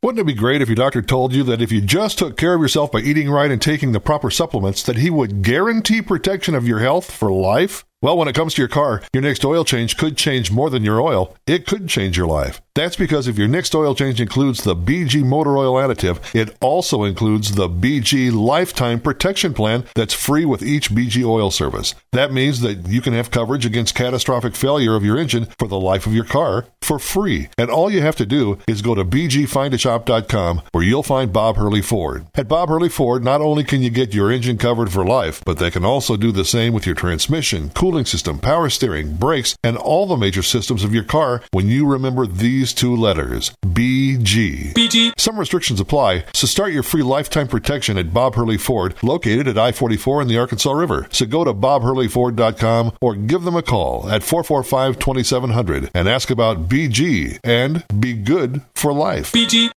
Wouldn't it be great if your doctor told you that if you just took care of yourself by eating right and taking the proper supplements, that he would guarantee protection of your health for life? Well, when it comes to your car, your next oil change could change more than your oil. It could change your life. That's because if your next oil change includes the BG Motor Oil Additive, it also includes the BG Lifetime Protection Plan that's free with each BG oil service. That means that you can have coverage against catastrophic failure of your engine for the life of your car for free. And all you have to do is go to bgfindashop.com, where you'll find Bob Hurley Ford. At Bob Hurley Ford, not only can you get your engine covered for life, but they can also do the same with your transmission, cooling system, power steering, brakes, and all the major systems of your car when you remember these two letters, BG. BG. Some restrictions apply, so start your free lifetime protection at Bob Hurley Ford, located at I-44 in the Arkansas River. So go to bobhurleyford.com or give them a call at 445-2700 and ask about BG and be good for life. BG.